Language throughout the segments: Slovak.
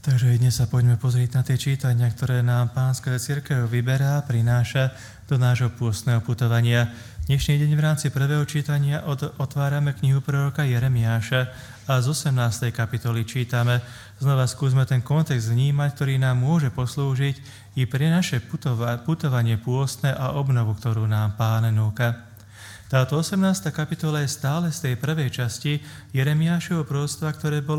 Takže dnes sa poďme pozrieť na tie čítania, ktoré nám Pánska cirkev vyberá, prináša do nášho pôstneho putovania. Dnešný deň v rámci prvého čítania otvárame knihu proroka Jeremiáša a z 18. kapitoly čítame. Znova skúsme ten kontext vnímať, ktorý nám môže poslúžiť i pre naše putovanie pôstne a obnovu, ktorú nám Pán núka. Táto 18. kapitola je stále z tej prvej časti Jeremiášovho proroctva,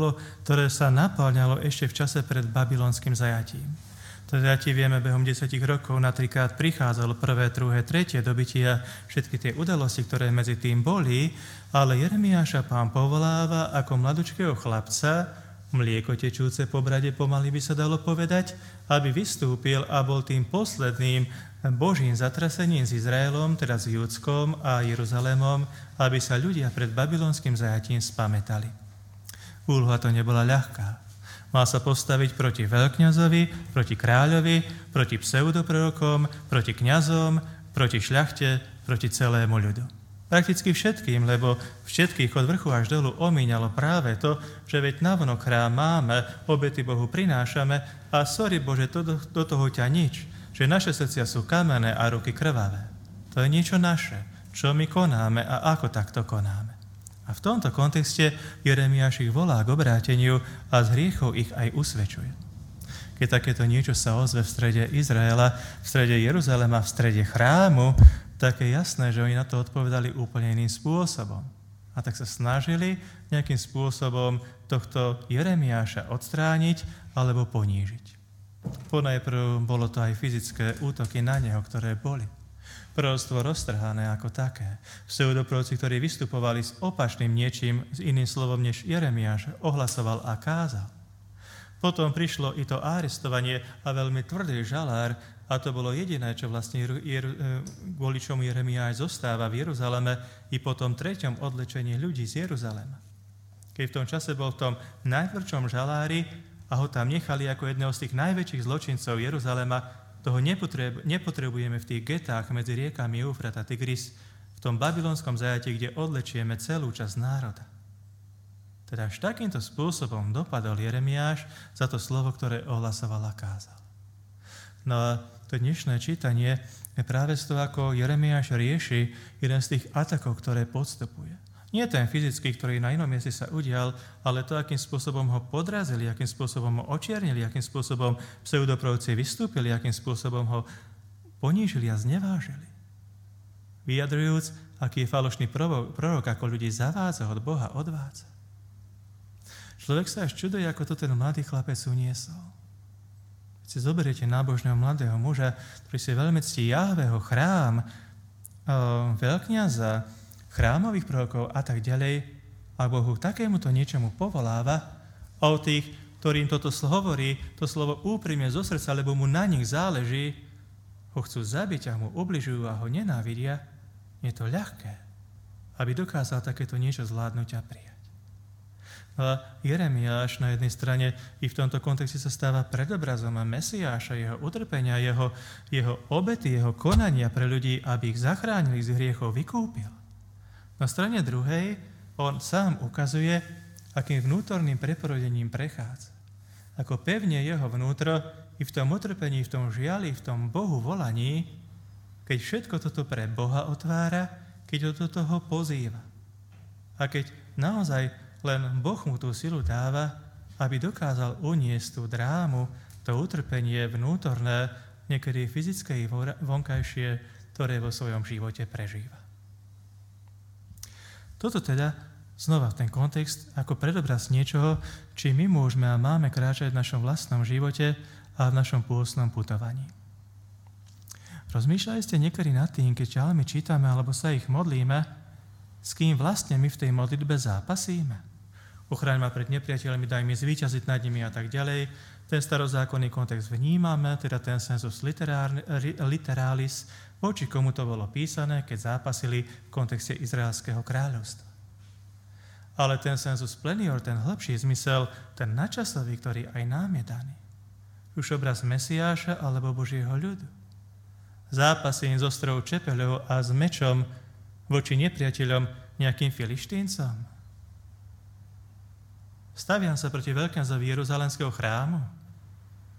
ktoré sa napĺňalo ešte v čase pred babylonským zajatím. To zajatie vieme behom 10 rokov na 3-krát prichádzalo prvé, druhé, tretie dobytie a všetky tie udalosti, ktoré medzi tým boli, ale Jeremiáša Pán povoláva ako mladučkého chlapca, mlieko tečúce po brade pomaly by sa dalo povedať, aby vystúpil a bol tým posledným Božím zatrasením s Izraelom, teda s Júdskom a Jeruzalémom, aby sa ľudia pred babylonským zajatím spamätali. Úloha to nebola ľahká. Mal sa postaviť proti veľkňazovi, proti kráľovi, proti pseudoprorokom, proti kňazom, proti šľachte, proti celému ľudu. Prakticky všetkým, lebo všetkých od vrchu až dolu omíňalo práve to, že veď navonok chrám máme, obety Bohu prinášame a sorry Bože, do toho ťa nič, že naše srdcia sú kamenné a ruky krvavé. To je niečo naše, čo my konáme a ako takto konáme. A v tomto kontexte Jeremiáš ich volá k obráteniu a z hriechov ich aj usvedčuje. Keď takéto niečo sa ozve v strede Izraela, v strede Jeruzalema, v strede chrámu, tak je jasné, že oni na to odpovedali úplne iným spôsobom. A tak sa snažili nejakým spôsobom tohto Jeremiáša odstrániť alebo ponížiť. Ponajprv bolo to aj fyzické útoky na neho, ktoré boli. Proroctvo roztrhané ako také. Pseudoproroci, ktorí vystupovali s opačným niečím, s iným slovom než Jeremiáš, ohlasoval a kázal. Potom prišlo i to arestovanie a veľmi tvrdý žalár, a to bolo jediné, čo vlastne kvôli čomu Jeremiáš zostáva v Jeruzaleme i po tom treťom odlečení ľudí z Jeruzalema. Keď v tom čase bol v tom najtvrdšom žalári a ho tam nechali ako jedného z tých najväčších zločincov Jeruzalema, toho nepotrebujeme v tých getách medzi riekami Eufrat a Tigris, v tom babylonskom zajatí, kde odlečieme celú časť národa. Teda až takýmto spôsobom dopadol Jeremiáš za to slovo, ktoré ohlasoval a kázal. No a to dnešné čítanie je práve z toho, ako Jeremiáš rieši jeden z tých atakov, ktoré podstupuje. Nie ten fyzický, ktorý na inom mieste sa udial, ale to, akým spôsobom ho podrazili, akým spôsobom ho očiernili, akým spôsobom pseudoproroci vystúpili, akým spôsobom ho ponížili a znevážili. Vyjadrujúc, aký je falošný prorok, ako ľudí zavádza, od Boha odvádza. Človek sa až čuduje, ako to ten mladý chlapec uniesol. Keď si zoberiete nábožného mladého muža, ktorý si veľmi ctí Jahveho, chrám, veľkňaza, chrámových prorokov a tak ďalej, a Bohu takémuto niečomu povoláva a o tých, ktorým toto hovorí, to slovo úprimne zo srdca, lebo mu na nich záleží, ho chcú zabiť a mu ubližujú a ho nenávidia, je to ľahké, aby dokázal takéto niečo zvládnuť a prijať. A Jeremiáš na jednej strane i v tomto kontexte sa stáva predobrazom Mesiáša, jeho utrpenia, jeho obety, jeho konania pre ľudí, aby ich zachránili z hriechov, vykúpil. Na strane druhej on sám ukazuje, akým vnútorným preporodením prechádza. Ako pevne jeho vnútro i v tom utrpení, v tom žiali, v tom Bohu volaní, keď všetko toto pre Boha otvára, keď do toho pozýva. A keď naozaj len Boh mu tú silu dáva, aby dokázal uniesť tú drámu, to utrpenie vnútorné, niekedy fyzické i vonkajšie, ktoré vo svojom živote prežíva. Toto teda znova ten kontext ako predobraz niečoho, či my môžeme a máme kráčať v našom vlastnom živote a v našom pôstnom putovaní. Rozmýšľali ste niekedy nad tým, keď žalmy čítame alebo sa ich modlíme, s kým vlastne my v tej modlitbe zápasíme? Ochraň ma pred nepriateľmi, daj mi zvíťaziť nad nimi a tak ďalej. Ten starozákonný kontext vnímame, teda ten sensus literalis, voči komu to bolo písané, keď zápasili v kontexte Izraelského kráľovstva. Ale ten sensus plenior, ten hlbší zmysel, ten nadčasový, ktorý aj nám je daný. Už obraz Mesiáša alebo Božieho ľudu. Zápasím s ostrou čepeľou a s mečom voči nepriateľom nejakým filištíncom. Staviam sa proti veľkňazovi Jeruzalemského chrámu.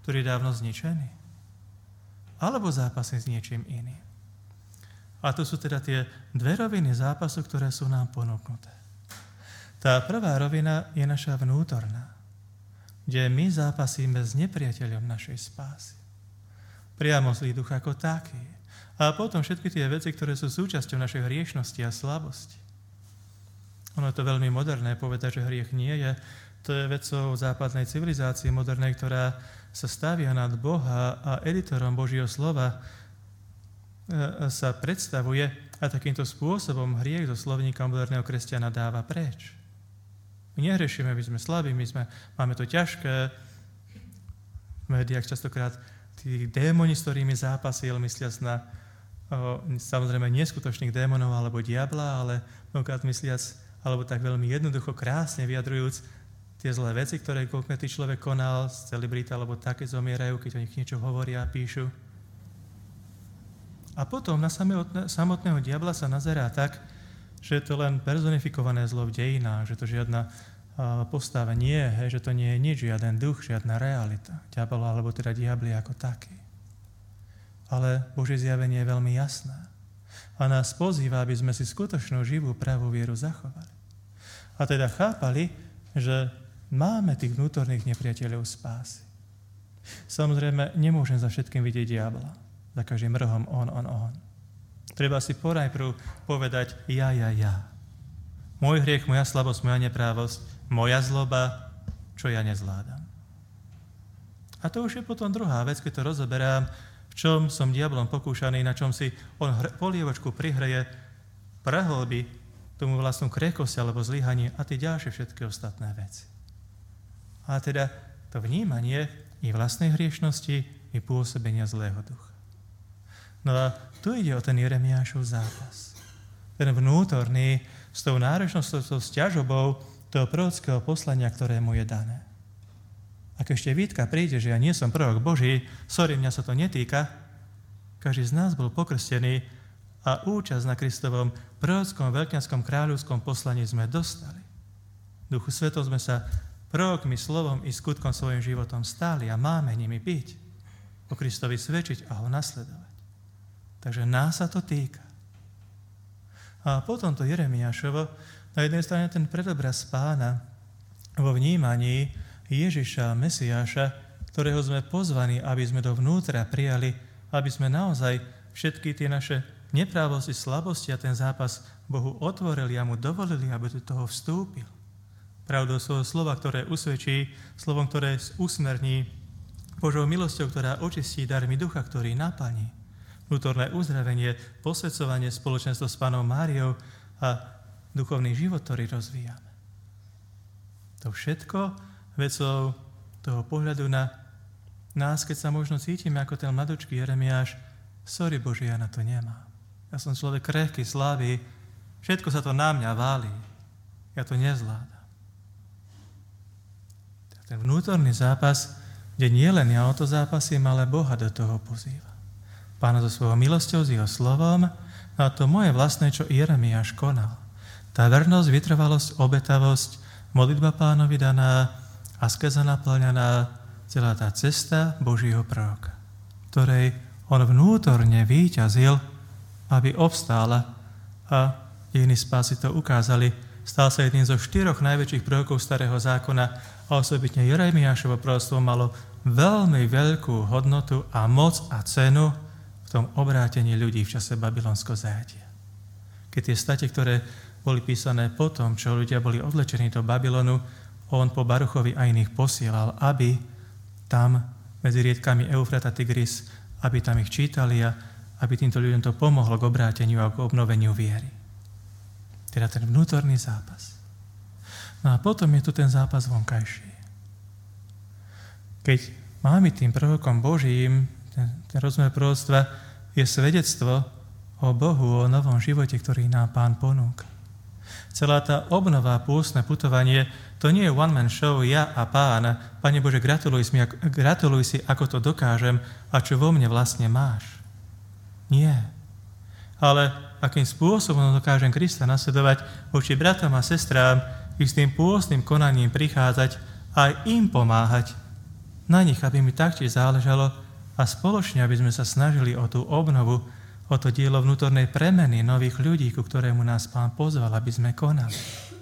ktorý je dávno zničený? Alebo zápasím s niečím iným? A to sú teda tie dve roviny zápasu, ktoré sú nám ponúknuté. Tá prvá rovina je naša vnútorná, kde my zápasíme s nepriateľom našej spásy. Priamo zlý duch ako taký. A potom všetky tie veci, ktoré sú súčasťou našej hriešnosti a slabosti. Ono je to veľmi moderné povedať, že hriech nie je. To je vecou západnej civilizácie modernej, ktorá sa stavia nad Boha a editorom Božieho slova sa predstavuje a takýmto spôsobom hriech zo slovníka moderného kresťana dáva preč. My nehrešíme, my sme slabí, máme to ťažké. V médiách častokrát tí démoni, s ktorými zápasil, mysliac na samozrejme neskutočných démonov alebo diabla, ale mnohokrát mysliac, alebo tak veľmi jednoducho, krásne vyjadrujúc tie zlé veci, ktoré konkrétny človek konal, celebrita alebo také zomierajú, keď o nich niečo hovoria a píšu. A potom na samotného diabla sa nazerá tak, že je to len personifikované zlo v dejinách, že to žiadna postava nie je, že to nie je nič, žiaden duch, žiadna realita. Diabol alebo teda diabli ako taký. Ale Božie zjavenie je veľmi jasné. A nás pozýva, aby sme si skutočnú živú pravú vieru zachovali. A teda chápali, že máme tých vnútorných nepriateľov spásy. Samozrejme, nemôžem za všetkým vidieť diabla. Za každým rohom on. Treba si ponajprv povedať ja. Môj hriech, moja slabosť, moja neprávosť, moja zloba, čo ja nezvládam. A to už je potom druhá vec, keď to rozoberám, v čom som diablom pokúšaný, na čom si on polievočku prihreje, prehlbí tomu vlastnú krehkosť alebo zlyhanie a tie ďalšie všetky ostatné veci. A teda to vnímanie i vlastnej hriešnosti, i pôsobenia zlého ducha. No a tu ide o ten Jeremiášov zápas. Ten vnútorný, s tou náročnosťou, s tou sťažobou toho prorockého poslania, ktoré mu je dané. Ak ešte výtka príde, že ja nie som prorok Boží, mňa sa to netýka, každý z nás bol pokrstený a účasť na Kristovom prorockom, veľkňanskom, kráľovskom poslaní sme dostali. V Duchu Svetom sme sa prorokmi, slovom i skutkom svojim životom stáli a máme nimi byť. O Kristovi svedčiť a ho nasledovať. Takže nás sa to týka. A potom to Jeremiášovo, na jednej strane ten predobraz Pána vo vnímaní Ježiša, Mesiáša, ktorého sme pozvaní, aby sme dovnútra prijali, aby sme naozaj všetky tie naše neprávosti, slabosti a ten zápas Bohu otvorili a mu dovolili, aby do toho vstúpil. Pravdou svojho slova, ktoré usvedčí, slovom, ktoré usmerní, Božou milosťou, ktorá očistí, darmi ducha, ktorý naplní. Vnútorné uzdravenie, posväcovanie, spoločenstvo s Pannou Máriou a duchovný život, ktorý rozvíjame. To všetko vecou toho pohľadu na nás, keď sa možno cítime ako ten mladočký Jeremiáš, sorry Bože, ja na to nemám. Ja som človek krehký, slabý, všetko sa to na mňa válí. Ja to nezvládam. Ten vnútorný zápas, kde nie len ja o to zápasím, ale Boha do toho pozýva. Pána so svojou milosťou, s jeho slovom, a to moje vlastné, čo Jeremiáš konal. Tá vernosť, vytrvalosť, obetavosť, modlitba Pánovi daná, askeza naplňaná, celá tá cesta Božího proroka, ktorej on vnútorne víťazil, aby obstála a dejiny spásy to ukázali. Stal sa jedným zo 4 najväčších prorokov Starého zákona a osobitne Jeremiášovo proroctvo malo veľmi veľkú hodnotu a moc a cenu v tom obrátení ľudí v čase babylonského zajatia. Keď tie state, ktoré boli písané po tom, čo ľudia boli odlečení do Babylonu, on po Baruchovi a iných posielal, aby tam medzi riedkami Eufrat a Tigris, aby tam ich čítali a aby týmto ľuďom to pomohlo k obráteniu a k obnoveniu viery. Teda ten vnútorný zápas. No a potom je tu ten zápas vonkajší. Keď máme tým prorokom Božím, ten rozmer proroctva je svedectvo o Bohu, o novom živote, ktorý nám Pán ponúka. Celá tá obnova, pôstne putovanie, to nie je one-man show, ja a Pán. Pane Bože, gratuluj si, ako to dokážem a čo vo mne vlastne máš. Nie. Ale akým spôsobom dokážem Krista nasledovať voči bratom a sestrám, istým pôstnym konaním prichádzať a aj im pomáhať na nich, aby mi taktiež záležalo a spoločne, aby sme sa snažili o tú obnovu, o to dielo vnútornej premeny nových ľudí, ku ktorému nás Pán pozval, aby sme konali.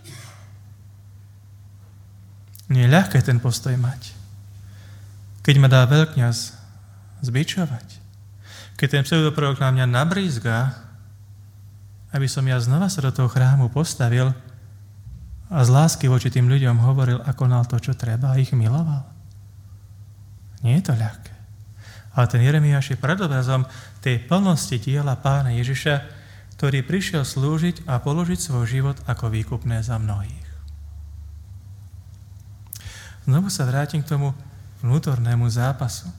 Nie je ľahké ten postoj mať. Keď ma dá veľkňaz zbičovať, keď ten pseudoprorok na mňa nabrízga, aby som ja znova sa do toho chrámu postavil a z lásky voči tým ľuďom hovoril a konal to, čo treba a ich miloval. Nie je to ľahké. Ale ten Jeremiáš je predobrazom tej plnosti diela Pána Ježiša, ktorý prišiel slúžiť a položiť svoj život ako výkupné za mnohých. Znovu sa vrátim k tomu vnútornému zápasu.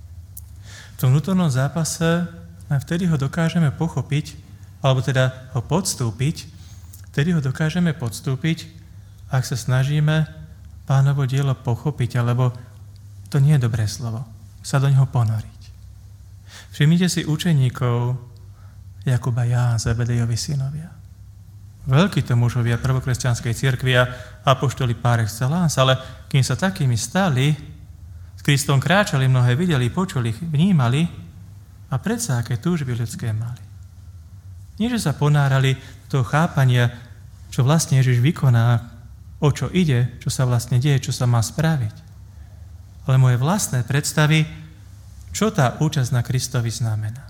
V tom vnútornom zápase len vtedy ho dokážeme pochopiť, alebo teda ho podstúpiť, vtedy ho dokážeme podstúpiť, ak sa snažíme Pánovo dielo pochopiť, alebo to nie je dobré slovo, sa do ňoho ponoriť. Všimnite si učeníkov Jakuba, Ján, Zebedejovi synovia. Veľkí to mužovia prvokresťanskej cirkvi a apoštoli par excellence, ale kým sa takými stali, s Kristom kráčali, mnohé videli, počuli, vnímali a predsa aké túžby ľudské mali. Nie, že sa ponárali do toho chápania, čo vlastne Ježiš vykoná, o čo ide, čo sa vlastne deje, čo sa má spraviť. Ale moje vlastné predstavy, čo tá účasť na Kristovi znamená.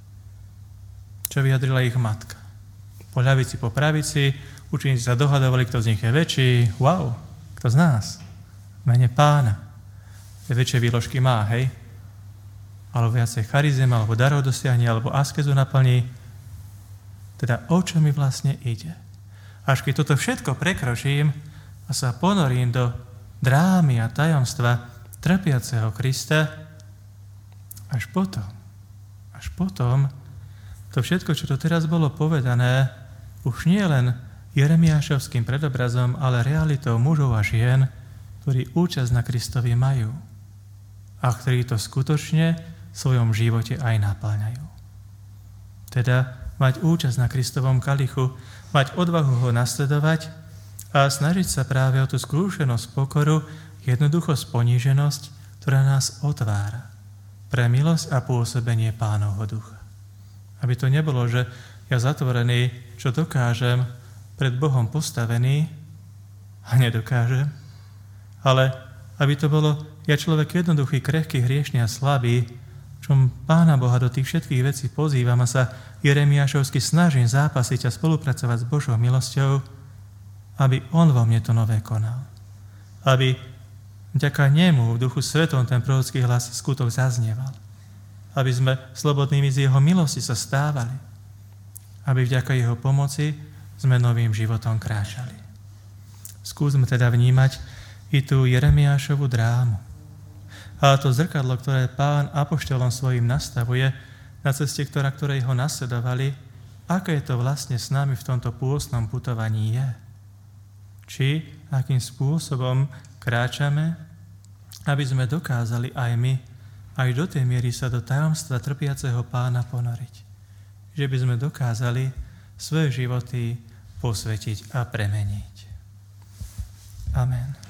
Čo vyjadrila ich matka. Po ľavici, po pravici, učeníci sa dohadovali, kto z nich je väčší. Wow, kto z nás? V mene Pána. Väčšie výložky má, hej? Alebo viacej charizem, alebo darov dosiahne, alebo askezu naplní. Teda o čo mi vlastne ide? Až keď toto všetko prekročím a sa ponorím do drámy a tajomstva trpiaceho Krista, až potom to všetko, čo to teraz bolo povedané, už nie len Jeremiášovským predobrazom, ale realitou mužov a žien, ktorí účasť na Kristovi majú a ktorí to skutočne v svojom živote aj naplňajú. Teda mať účasť na Kristovom kalichu, mať odvahu ho nasledovať a snažiť sa práve o tú skúsenosť pokoru, jednoduchosť, poníženosť, ktorá nás otvára pre milosť a pôsobenie Pánovho ducha. Aby to nebolo, že ja zatvorený, čo dokážem, pred Bohom postavený a nedokážem, ale aby to bolo, ja človek jednoduchý, krehký, hriešný a slabý, čom Pána Boha do tých všetkých vecí pozývam a sa Jeremiášovsky snažím zápasiť a spolupracovať s Božou milosťou, aby On vo mne to nové konal. Aby vďaka nemu v Duchu Svetom ten prorocký hlas skutok zaznieval. Aby sme slobodnými z jeho milosti sa stávali. Aby vďaka jeho pomoci sme novým životom kráčali. Skúsme teda vnímať i tú Jeremiášovu drámu. Ale to zrkadlo, ktoré Pán apoštolom svojim nastavuje na ceste, ktorej ho nasledovali, aké to vlastne s nami v tomto pôstnom putovaní je. Či akým spôsobom kráčame, aby sme dokázali aj my, aj do tej miery sa do tajomstva trpiaceho Pána ponoriť. Že by sme dokázali svoje životy posvetiť a premeniť. Amen.